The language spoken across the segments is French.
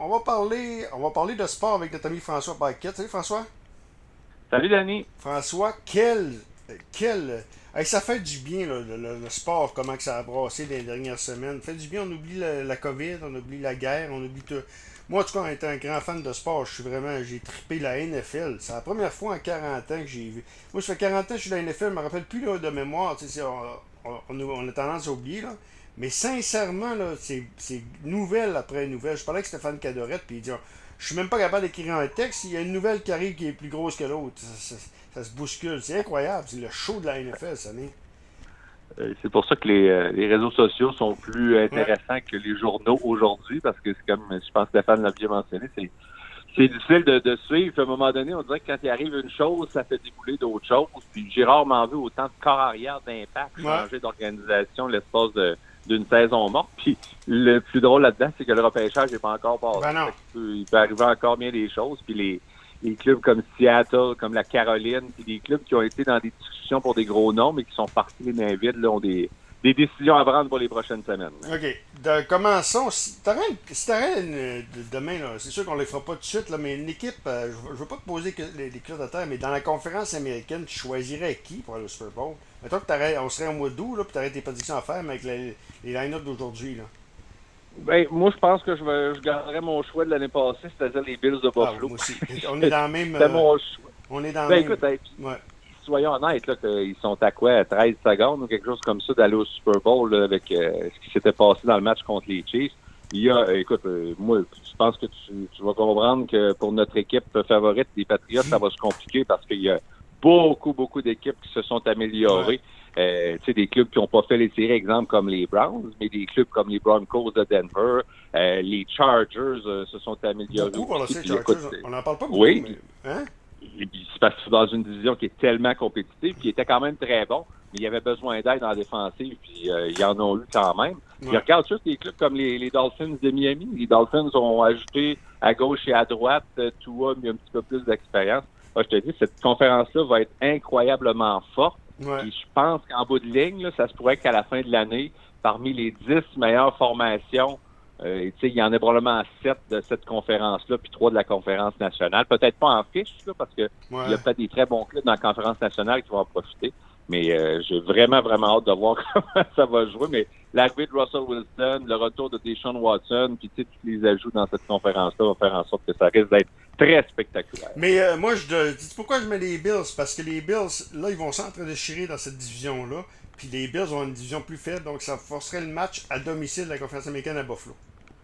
on va parler de sport avec notre ami François Paquette. Salut François. Salut Danny. François, hey, ça fait du bien là, le sport, comment que ça a brassé dans les dernières semaines. Ça fait du bien, on oublie la COVID, on oublie la guerre, on oublie tout. Moi, en tout cas, en étant un grand fan de sport, j'ai trippé la NFL. C'est la première fois en 40 ans que j'ai vu. Moi, ça fait 40 ans que je suis dans la NFL, je me rappelle plus là, de mémoire, tu sais, on a tendance à oublier, là. Mais sincèrement, là, c'est nouvelle après nouvelle. Je parlais avec Stéphane Cadorette, puis il dit, je suis même pas capable d'écrire un texte, il y a une nouvelle qui arrive qui est plus grosse que l'autre. Ça se bouscule. C'est incroyable. C'est le show de la NFL, ça n'est. C'est pour ça que les réseaux sociaux sont plus Ouais. intéressants que les journaux aujourd'hui, parce que c'est comme, je pense que Stéphane l'a bien mentionné, c'est difficile de suivre. À un moment donné, on dirait que quand il arrive une chose, ça fait débouler d'autres choses. Puis j'ai rarement vu autant de corps arrière d'impact Ouais. changer d'organisation l'espace d'une saison morte. Puis le plus drôle là-dedans, c'est que le repêchage n'est pas encore passé. Ben non. Fait il peut arriver encore bien des choses. Puis les clubs comme Seattle, comme la Caroline, puis des clubs qui ont été dans des discussions pour des gros noms, mais qui sont partis les mains vides, là, ont des décisions à prendre pour les prochaines semaines. OK. Commençons. Demain, là, c'est sûr qu'on ne les fera pas tout de suite, là, mais une équipe, je veux pas te poser les clés de terre, mais dans la conférence américaine, tu choisirais qui pour aller au Super Bowl? Mettons que on serait au mois d'août, là, puis tu aurais tes prédictions à faire, mais avec les line-up d'aujourd'hui, là. Ben, moi, je pense que je garderais mon choix de l'année passée, c'est-à-dire les Bills de Ah, Buffalo. moi aussi. On est dans le même. C'était mon choix. On est dans le Ben, même. écoute, hey, Ouais. soyons honnêtes, là, qu'ils sont à quoi, à 13 secondes ou quelque chose comme ça d'aller au Super Bowl là, avec ce qui s'était passé dans le match contre les Chiefs. Il y a, écoute, moi, je pense que tu vas comprendre que pour notre équipe favorite, les Patriots, ça va se compliquer parce qu'il y a beaucoup d'équipes qui se sont Ouais. améliorées. Tu sais, des clubs qui n'ont pas fait les séries, exemple comme les Browns, mais des clubs comme les Broncos de Denver, les Chargers se sont améliorés Beaucoup pour le aussi. State Puis écoute, Chargers. On n'en parle pas beaucoup, oui, mais. Hein? et puis c'est parce que c'est dans une division qui est tellement compétitive, qui était quand même très bon, mais il y avait besoin d'aide en défensive, puis ils en ont eu quand même. Puis Ouais. regarde juste les clubs comme les Dolphins de Miami. Les Dolphins ont ajouté à gauche et à droite Tua, mais un petit peu plus d'expérience. Moi, je te dis, cette conférence-là va être incroyablement forte. Ouais. Puis je pense qu'en bout de ligne, là, ça se pourrait qu'à la fin de l'année, parmi les 10 meilleures formations, il y en a probablement 7 de cette conférence-là, puis 3 de la conférence nationale. Peut-être pas en fiche, là, parce que il y a Ouais. peut-être des très bons clubs dans la conférence nationale qui vont en profiter. Mais j'ai vraiment hâte de voir comment ça va jouer. Mais l'arrivée de Russell Wilson, le retour de Deshaun Watson, puis tous les ajouts dans cette conférence-là vont faire en sorte que ça risque d'être très spectaculaire. Mais moi, dis pourquoi je mets les Bills? Parce que les Bills, là, ils vont s'entre-déchirer dans cette division-là. Puis les Bills ont une division plus faible, donc ça forcerait le match à domicile de la conférence américaine à Buffalo.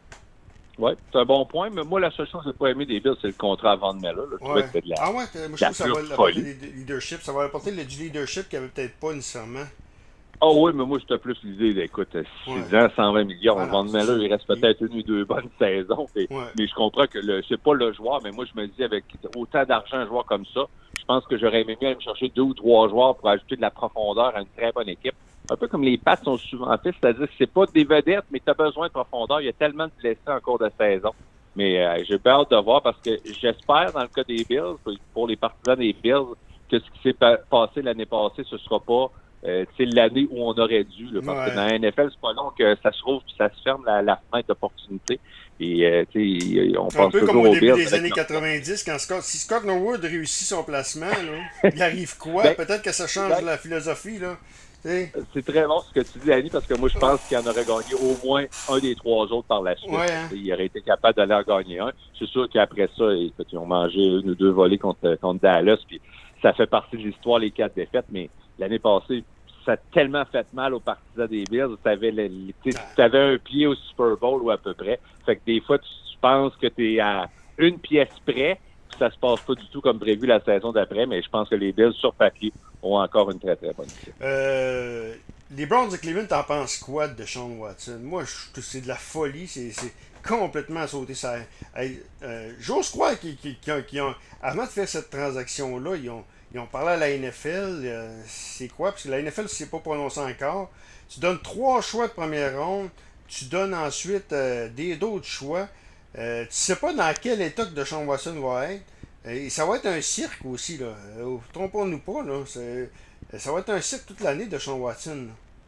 Oui, c'est un bon point, mais moi, la seule chose que j'ai pas aimé des Bills, c'est le contrat à Van Miller. Là. Je trouvais Ouais. que c'était de Ah ouais, moi de je la trouve que ça va pure apporter folie. du leadership. Ça va apporter du leadership qu'il n'y avait peut-être pas nécessairement. Oh oui, mais moi, j'étais plus l'idée, écoute, Ouais. 6 ans, 120 millions, Ah non, Van c'est Miller, sûr. il reste peut-être une ou deux bonnes saisons, Ouais. mais je comprends que c'est pas le joueur, mais moi, je me dis, avec autant d'argent, un joueur comme ça, je pense que j'aurais aimé mieux aller me chercher 2 ou 3 joueurs pour ajouter de la profondeur à une très bonne équipe. Un peu comme les Pats sont souvent faits, c'est-à-dire que c'est pas des vedettes, mais tu as besoin de profondeur. Il y a tellement de blessés en cours de saison. Mais j'ai peur de voir parce que j'espère, dans le cas des Bills, pour les partisans des Bills, que ce qui s'est passé l'année passée, ce sera pas l'année où on aurait dû. Là, parce que Ouais. dans la NFL, c'est pas long que ça se rouvre puis ça se ferme la fenêtre d'opportunité. Et on Un pense peu comme toujours au aux début Bills des avec années leur... 90, si Scott Norwood réussit son placement, là, il arrive quoi? Ben, Peut-être que ça change exact. la philosophie, là. Tu sais? C'est très bon ce que tu dis, Annie, parce que moi, je pense qu'il en aurait gagné au moins un des 3 autres par la suite. Ouais, Là. hein? Il aurait été capable d'aller en gagner un. C'est sûr qu'après ça, écoute, ils ont mangé une ou deux volées contre Dallas, puis ça fait partie de l'histoire, les 4 défaites, mais l'année passée, ça a tellement fait mal aux partisans des Bills. Tu avais un pied au Super Bowl ou à peu près. Fait que des fois, tu penses que tu es à une pièce près, puis ça se passe pas du tout comme prévu la saison d'après, mais je pense que les Bills, sur papier, ont encore une très bonne équipe. Les Browns de Cleveland, t'en penses quoi de Sean Watson? Moi, je trouve que c'est de la folie. C'est complètement sauté ça. Hey, j'ose croire qu'ils ont, avant de faire cette transaction-là, ils ont parlé à la NFL. C'est quoi? Parce que la NFL ne s'est pas prononcé encore. Tu donnes 3 choix de première ronde. Tu donnes ensuite d'autres choix. Tu sais pas dans quel état que Deshaun Watson va être. Et ça va être un cirque aussi, là. Trompons-nous pas, là. Ça va être un cirque toute l'année de Sean Watson, là.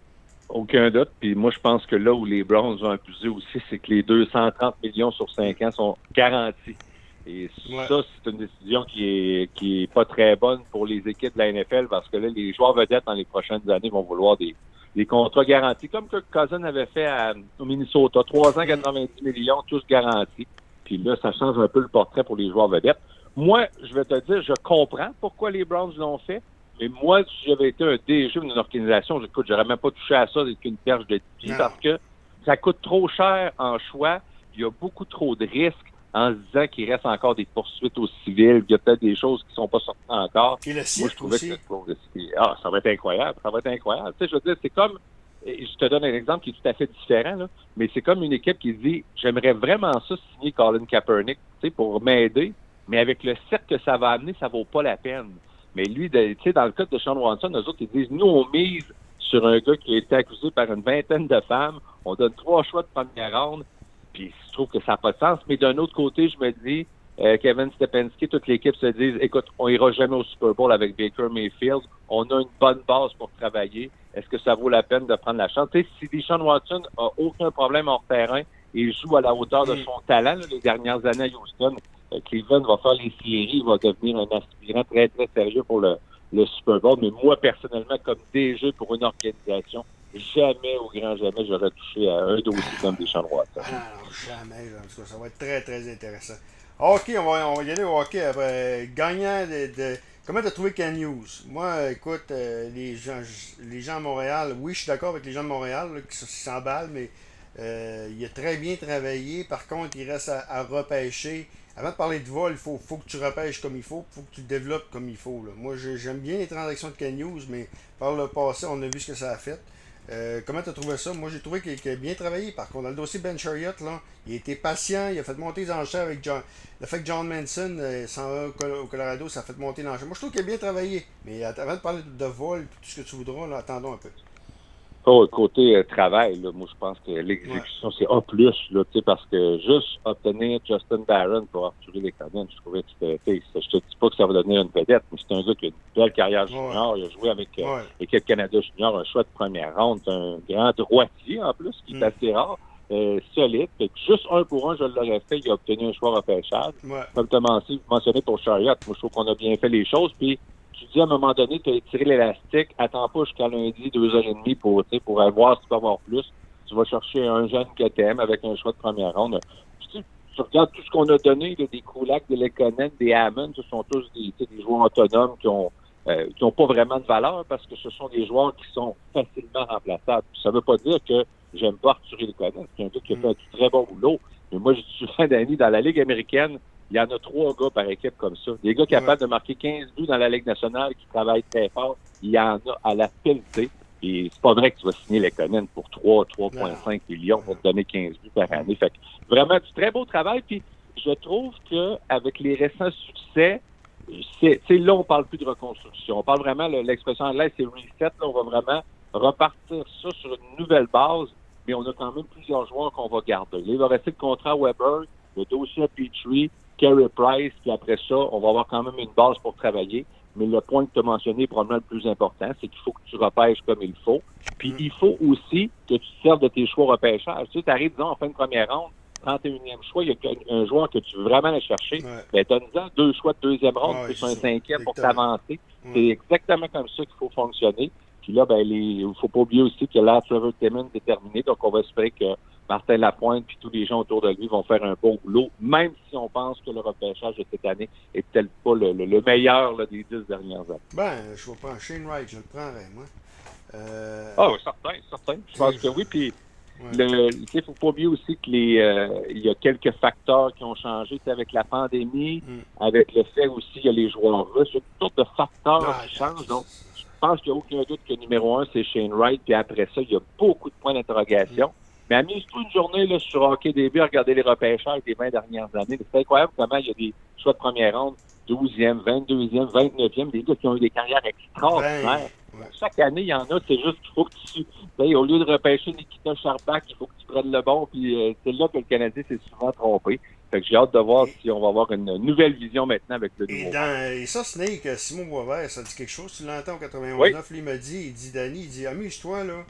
Aucun doute. Puis moi, je pense que là où les Browns vont abuser aussi, c'est que les 230 millions sur 5 ans sont garantis. Et ça, c'est une décision qui est pas très bonne pour les équipes de la NFL parce que là, les joueurs vedettes dans les prochaines années vont vouloir des contrats garantis, comme que Cousin avait fait au Minnesota. 3 ans, 90 millions, tous garantis. Puis là, ça change un peu le portrait pour les joueurs vedettes. Moi, je vais te dire, je comprends pourquoi les Browns l'ont fait. Mais moi, si j'avais été un DG d'une organisation, j'aurais même pas touché à ça avec une perche de 10 parce que ça coûte trop cher en choix. Il y a beaucoup trop de risques en se disant qu'il reste encore des poursuites au civil. Il y a peut-être des choses qui sont pas sorties encore. Et le moi, je trouvais aussi. ça va être incroyable. Ça va être incroyable. Tu sais, je veux dire, c'est comme, je te donne un exemple qui est tout à fait différent, là, mais c'est comme une équipe qui dit, j'aimerais vraiment ça signer Colin Kaepernick, tu sais, pour m'aider, mais avec le cercle que ça va amener, ça vaut pas la peine. Mais lui, tu sais, dans le cas de Sean Watson, eux autres, ils disent, nous, on mise sur un gars qui a été accusé par une vingtaine de femmes. On donne 3 choix de première ronde. Puis je trouve que ça n'a pas de sens. Mais d'un autre côté, je me dis, Kevin Stefanski, toute l'équipe se disent, écoute, on ira jamais au Super Bowl avec Baker Mayfield. On a une bonne base pour travailler. Est-ce que ça vaut la peine de prendre la chance? Tu sais, si Deshaun Watson a aucun problème hors terrain et joue à la hauteur de son talent, là, les dernières années à Houston, Cleveland va faire les séries, il va devenir un aspirant très, très sérieux pour le Super Bowl. Mais moi, personnellement, comme DG pour une organisation, jamais, au grand jamais, j'aurais touché à un dossier comme Deshaun Watson. Non, jamais. En tout cas, ça va être très, très intéressant. OK, on va y aller au hockey après. Gagnant de... Comment t'as trouvé Ken Hughes? Moi, écoute, les gens à Montréal, oui, je suis d'accord avec les gens de Montréal là, qui s'emballent, mais il a très bien travaillé. Par contre, il reste à repêcher. Avant de parler de vol, il faut que tu repêches comme il faut que tu le développes comme il faut. Là. Moi, j'aime bien les transactions de Ken Hughes, mais par le passé, on a vu ce que ça a fait. Comment tu as trouvé ça? Moi, j'ai trouvé qu'il a bien travaillé. Par contre, dans le dossier Ben Chariot, là, il a été patient. Il a fait monter les enchères avec John. Le fait que John Manson s'en va au Colorado, ça a fait monter l'enchère. Moi, je trouve qu'il a bien travaillé. Mais avant de parler de vol et tout ce que tu voudras, là, attendons un peu. Oh, côté travail, là, moi je pense que l'exécution c'est A+, là, parce que juste obtenir Justin Barron pour Arthur Lekonen, je trouvais que c'était, je te dis pas que ça va devenir une vedette, mais c'est un gars qui a une belle carrière junior, il a joué avec l'équipe Canada junior, un choix de première ronde, un grand droitier en plus, qui est assez rare, solide, fait que juste 1 pour 1, je l'aurais fait, il a obtenu un choix repêchage. Comme tu as mentionné pour Chariot, moi je trouve qu'on a bien fait les choses, puis tu dis à un moment donné, tu as étiré l'élastique, attends pas jusqu'à lundi, 2h30 pour aller voir si tu peux avoir plus. Tu vas chercher un jeune que tu aimes avec un choix de première ronde. Tu regardes tout ce qu'on a donné, là, des Kulak, des Lekonen, des Hammond, ce sont tous des joueurs autonomes qui ont pas vraiment de valeur parce que ce sont des joueurs qui sont facilement remplaçables. Ça veut pas dire que j'aime pas Arthur Lekonen, c'est un gars qui a fait un très bon boulot. Mais moi, je suis souvent d'amis dans la Ligue américaine. Il y en a 3 gars par équipe comme ça. Des gars capables de marquer 15 buts dans la Ligue nationale, qui travaillent très fort. Il y en a à la pelletée. Et c'est pas vrai que tu vas signer Lekonen pour 3,5 millions pour te donner 15 buts par année. Fait que vraiment du très beau travail. Puis je trouve qu'avec les récents succès, là, on parle plus de reconstruction. On parle vraiment, l'expression anglaise, c'est reset. Là, on va vraiment repartir ça sur une nouvelle base. Mais on a quand même plusieurs joueurs qu'on va garder. Là, il va rester le contrat à Weber, le dossier à Petrie, Carey Price, puis après ça, on va avoir quand même une base pour travailler. Mais le point que tu as mentionné, probablement le plus important, c'est qu'il faut que tu repêches comme il faut. Puis il faut aussi que tu te serves de tes choix repêchage. Tu sais, tu arrives, disons, en fin de première ronde, 31e choix, il y a un joueur que tu veux vraiment aller chercher. Ben, donne-en 2 choix de deuxième ronde, plus un 5e pour t'avancer. C'est exactement comme ça qu'il faut fonctionner. Puis là, ben, il faut pas oublier aussi que là, Trevor Timmons est terminé, donc on va espérer que Martin Lapointe et tous les gens autour de lui vont faire un bon boulot, même si on pense que le repêchage de cette année est peut-être pas le meilleur là, des 10 dernières années. Ben, je vais prendre Shane Wright, je le prendrais, moi. Ah oui, certain. Je pense que oui, puis il faut pas oublier aussi que il y a quelques facteurs qui ont changé, avec la pandémie, avec le fait aussi qu'il y a les joueurs russes, il y a toutes sortes de facteurs qui changent, donc je pense qu'il n'y a aucun doute que numéro 1, c'est Shane Wright, puis après ça, il y a beaucoup de points d'interrogation. Mais amuse-toi une journée là, sur Hockey DB à regarder les repêchages des 20 dernières années. C'est incroyable comment il y a des choix de première ronde, 12e, 22e, 29e, des gars qui ont eu des carrières extraordinaires. Chaque année, il y en a, c'est juste qu'il faut que au lieu de repêcher Nikita Charbak, il faut que tu prennes le bon, puis c'est là que le Canadien s'est souvent trompé. Fait que j'ai hâte de voir si on va avoir une nouvelle vision maintenant avec le nouveau. Et ça, Snake, Simon Boisvert, ça dit quelque chose, tu l'entends au 91.9, lui, il m'a dit, Danny, amuse-toi, là.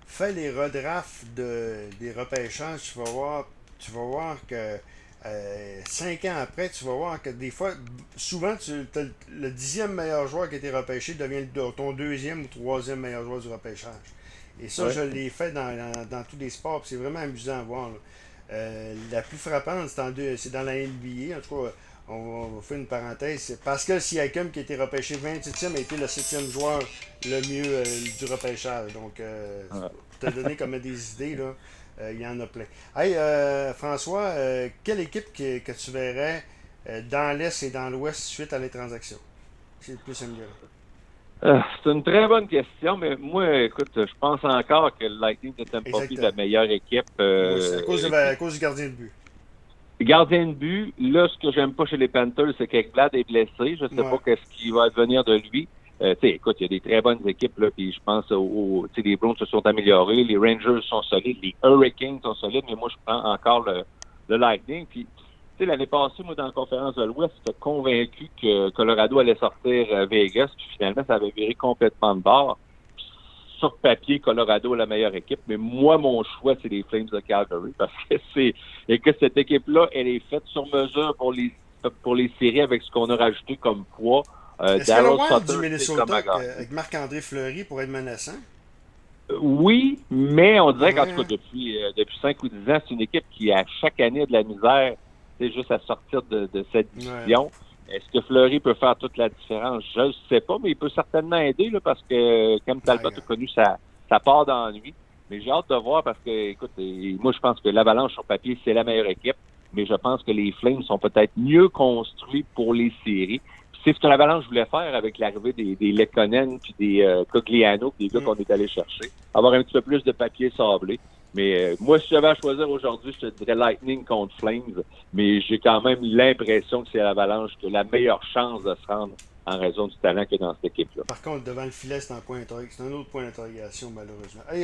fais les redrafts des repêchages, tu vas voir que 5 ans après, tu vas voir que des fois, souvent, le 10e meilleur joueur qui a été repêché devient ton deuxième ou troisième meilleur joueur du repêchage. Et ça, Ouais. je l'ai fait dans tous les sports, puis c'est vraiment amusant à voir, là. La plus frappante, c'est dans la NBA. En tout cas, on va faire une parenthèse. C'est Pascal Siakam, qui a été repêché 27e, a été le 7e joueur le mieux du repêchage. Donc, Ouais. pour te donner comme des idées, là, il y en a plein. Hey, François, quelle équipe que tu verrais dans l'Est et dans l'Ouest suite à les transactions? C'est le plus amélioré. C'est une très bonne question, mais moi, écoute, je pense encore que le Lightning de Tampa Bay est la Exactement. meilleure équipe. Moi aussi, à cause du gardien de but. Gardien de but, là, ce que j'aime pas chez les Panthers, c'est qu'Ekblad est blessé. Je sais pas Ouais. qu'est-ce qui va advenir de lui. Tu sais, écoute, il y a des très bonnes équipes, là, puis je pense tu sais, les Browns se sont améliorés, les Rangers sont solides, les Hurricanes sont solides, mais moi, je prends encore le Lightning. Puis, tu sais, l'année passée, moi, dans la conférence de l'Ouest, j'étais convaincu que Colorado allait sortir Vegas, puis finalement, ça avait viré complètement de bord. Sur papier, Colorado est la meilleure équipe, mais moi, mon choix, c'est les Flames de Calgary, parce que cette équipe-là, elle est faite sur mesure pour les séries avec ce qu'on a rajouté comme poids. Est-ce que le Daryl Wild du Sutter, c'est comme Minnesota, à gagner. avec Marc-André Fleury, pourrait être menaçant? Oui, mais on dirait qu'en Ouais, tout cas, hein? depuis 5 ou 10 ans, c'est une équipe qui, à chaque année, a de la misère, c'est juste à sortir de cette Ouais. division. Est-ce que Fleury peut faire toute la différence? Je ne sais pas, mais il peut certainement aider, là, parce que, comme Talbot a Ouais. connu sa part d'ennui. Mais j'ai hâte de voir parce que, écoute, moi, je pense que l'Avalanche, sur papier, c'est la meilleure équipe. Mais je pense que les Flames sont peut-être mieux construits pour les séries. Puis c'est ce que l'Avalanche voulait faire avec l'arrivée des Lekkonen puis des Cogliano, des gars Mm. qu'on est allé chercher. Avoir un petit peu plus de papier sablé. Mais moi, si j'avais à choisir aujourd'hui, je te dirais Lightning contre Flames. Mais j'ai quand même l'impression que c'est l'Avalanche qui a la meilleure chance de se rendre en raison du talent qu'il y a dans cette équipe-là. Par contre, devant le filet, c'est un autre point d'interrogation, malheureusement. Hey,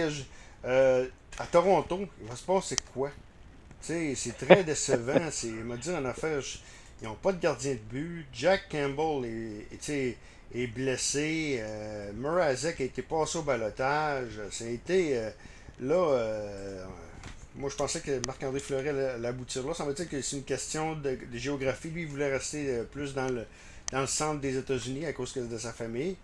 à Toronto, il va se passer quoi? Tu sais, c'est très décevant. Me dire en affaire, ils n'ont pas de gardien de but. Jack Campbell est blessé. Mrazek a été passé au balotage. Ça a été là. Moi, je pensais que Marc-André Fleury allait aboutir là. Ça veut dire que c'est une question de géographie. Lui, il voulait rester plus dans le centre des États-Unis à cause de sa famille.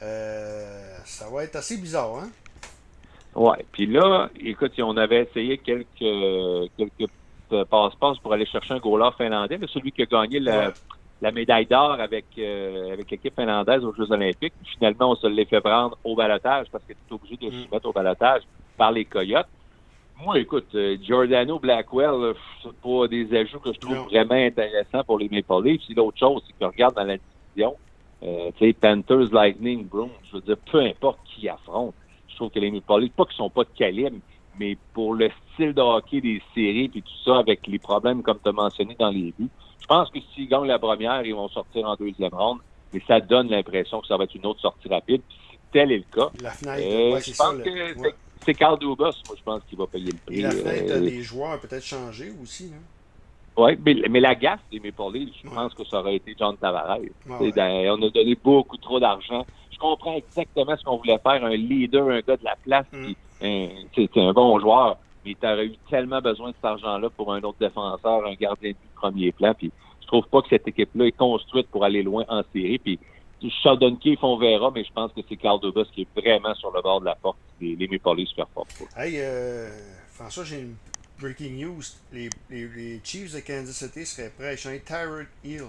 Ça va être assez bizarre, hein? Ouais. Puis là, écoute, on avait essayé quelques passe-passe pour aller chercher un goaler finlandais, là, celui qui a gagné Ouais. la médaille d'or avec l'équipe finlandaise aux Jeux Olympiques. Finalement, on se l'est fait prendre au balotage parce qu'il était obligé de se soumettre au balotage par les Coyotes. Moi, écoute, Giordano Blackwell, là, c'est pas des ajouts que je trouve Non. vraiment intéressants pour les Maple Leafs. Puis l'autre chose, c'est que regarde dans la division, tu sais, Panthers, Lightning, Bruins, je veux dire, peu importe qui affronte. Je trouve que les Maple Leafs, pas qu'ils sont pas de calibre, mais pour le style de hockey des séries puis tout ça, avec les problèmes comme tu as mentionné dans les buts, je pense que s'ils gagnent la première, ils vont sortir en deuxième ronde. Mais ça donne l'impression que ça va être une autre sortie rapide. Puis si tel est le cas, La fenêtre, ouais, c'est je ça. pense que Ouais. c'est Carl Dubas, moi, je pense qu'il va payer le Et prix. la fenêtre des joueurs a peut-être changé aussi, là. Oui, mais la gaffe des Maple Leafs, je Ouais. pense que ça aurait été John Tavares. Ouais. On a donné beaucoup trop d'argent. Je comprends exactement ce qu'on voulait faire, un leader, un gars de la place, Mm. qui c'est un bon joueur, mais tu aurais eu tellement besoin de cet argent-là pour un autre défenseur, un gardien de but de premier plan. Puis je trouve pas que cette équipe-là est construite pour aller loin en série. Puis Sheldon Keefe, on verra, mais je pense que c'est Carl Dubas qui est vraiment sur le bord de la porte. Les Maple Leafs faire fort. Hey, François, j'ai une breaking news. Les Chiefs de Kansas City seraient prêts à échanger Tyrod Hill.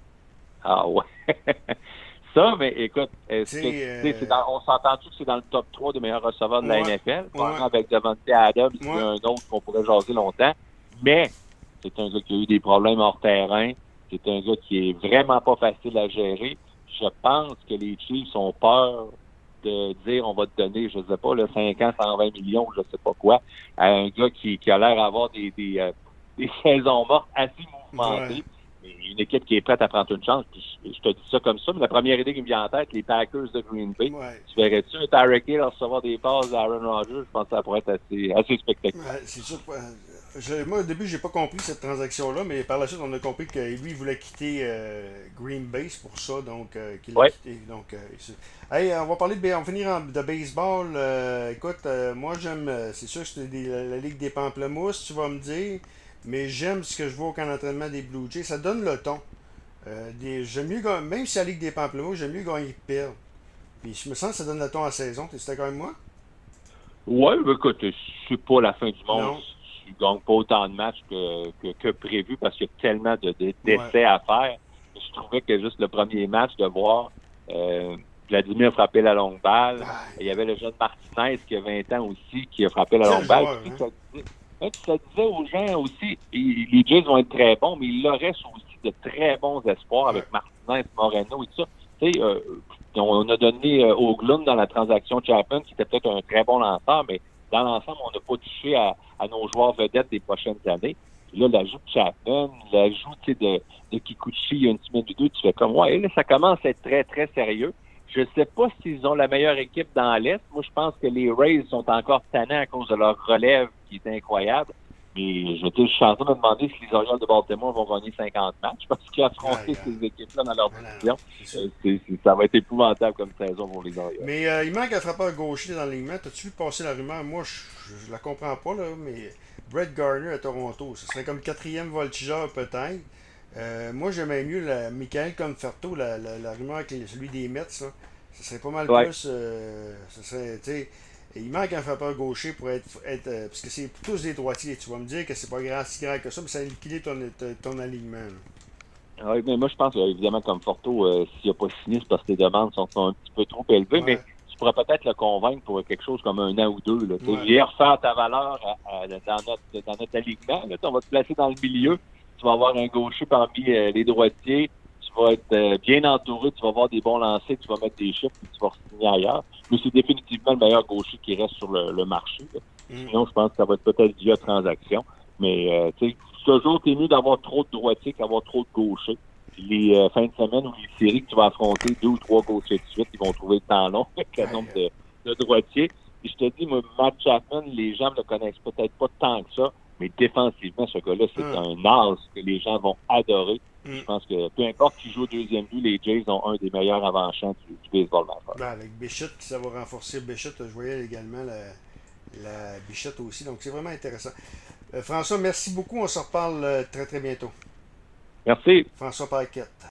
Ah ouais. Ça, mais écoute, Tu est-ce que sais, on s'entend-tu que c'est dans le top 3 des meilleurs receveurs de la ouais, NFL, ouais, avec Devontae Adams et ouais. un autre qu'on pourrait jaser longtemps, mais c'est un gars qui a eu des problèmes hors terrain, c'est un gars qui est vraiment pas facile à gérer. Je pense que les Chiefs ont peur de dire on va te donner, je sais pas, là, 5 ans, 120 millions, je sais pas quoi, à un gars qui a l'air d'avoir des saisons mortes assez mouvementées. Ouais. Une équipe qui est prête à prendre une chance. Puis je te dis ça comme ça, mais la première idée qui me vient en tête, les Packers de Green Bay. Ouais. Tu verrais-tu un Tyreek Hill recevoir des passes d'Aaron Rodgers? Je pense que ça pourrait être assez spectaculaire. Ouais, c'est sûr que Moi, au début, j'ai pas compris cette transaction-là, mais par la suite, on a compris que lui, il voulait quitter Green Bay c'est pour ça, donc qu'il l'a Ouais. quitté. Donc, hey, on va parler on va finir de baseball. Écoute, moi, j'aime, c'est sûr que c'est la Ligue des Pamplemousses, tu vas me dire, mais j'aime ce que je vois au camp d'entraînement des Blue Jays. Ça donne le ton. J'aime mieux, même si la Ligue des Pamplemousses, j'aime mieux gagner que perdre. Puis je me sens que ça donne le ton à la saison. T'es d'accord avec moi? Ouais, ben, écoute, c'est pas la fin du monde Non. si tu gagnes pas autant de matchs que prévu parce qu'il y a tellement Ouais. d'essais à faire. Je trouvais que juste le premier match, de voir Vladimir frapper la longue balle. Ah, Il y avait le jeune Martinez qui a 20 ans aussi qui a frappé la quel longue balle. joueur, Puis, hein? ça disait aux gens aussi, les Jays vont être très bons, mais il leur reste aussi de très bons espoirs Ouais. avec Martinez, Moreno et tout ça. Tu sais, on a donné Oglund dans la transaction Chapman, qui était peut-être un très bon lanceur, mais dans l'ensemble, on n'a pas touché à nos joueurs vedettes des prochaines années. Puis là, l'ajout de Chapman, l'ajout de Kikuchi il y a une semaine ou deux, tu fais comme, ouais, là, ça commence à être très, très sérieux. Je ne sais pas s'ils ont la meilleure équipe dans l'Est. Moi, je pense que les Rays sont encore tannants à cause de leur relève qui est incroyable. Mais je suis en train de me demander si les Orioles de Baltimore vont gagner 50 matchs parce Aïe, qu'affronter aïe. ces équipes-là dans leur Non, non, non, division, c'est sûr. ça va être épouvantable comme saison pour les Orioles. Mais il manque un frappeur gaucher dans l'alignement. T'as-tu vu passer la rumeur? Moi, je la comprends pas, là, mais Brett Gardner à Toronto, ce serait comme quatrième voltigeur peut-être. Moi, j'aimais mieux Michael Conforto, la rumeur avec celui des Mets, là. Ce serait pas mal Ouais. plus. Ce serait, tu sais, il manque un frappeur gaucher pour parce que c'est tous des droitiers. Tu vas me dire que c'est pas si grand que ça, mais ça équilibre ton alignement, là. Oui, mais moi, je pense évidemment, comme Forto, s'il n'a pas signé, c'est parce que tes demandes sont un petit peu trop élevées, mais Ouais, tu pourrais peut-être le convaincre pour quelque chose comme un an ou deux. Là. Tu sais, ouais. viens refaire ta valeur dans notre alignement. Là. On va te placer dans le milieu. Tu vas avoir un gaucher parmi les droitiers. Tu vas être bien entouré. Tu vas avoir des bons lancers. Tu vas mettre des chiffres et tu vas signer ailleurs. Mais c'est définitivement le meilleur gaucher qui reste sur le marché. Là. Mm. Sinon, je pense que ça va être peut-être via transaction. Mais, tu sais, toujours, t'es mieux d'avoir trop de droitiers qu'avoir trop de gauchers. Puis les fins de semaine ou les séries que tu vas affronter, deux ou trois gauchers de suite, ils vont trouver le temps long avec le Aïe, nombre de droitiers. Et je te dis, moi, Matt Chapman, les gens ne le connaissent peut-être pas tant que ça, mais défensivement, ce gars-là, c'est aïe. un as que les gens vont adorer. Puis Mm. je pense que peu importe qui joue au deuxième but, les Jays ont un des meilleurs avant-champs du baseball majeur. Ben, avec Bichette, ça va renforcer Bichette. Je voyais également la Bichette aussi. Donc, c'est vraiment intéressant. François, merci beaucoup. On se reparle très, très bientôt. Merci. François Paquette.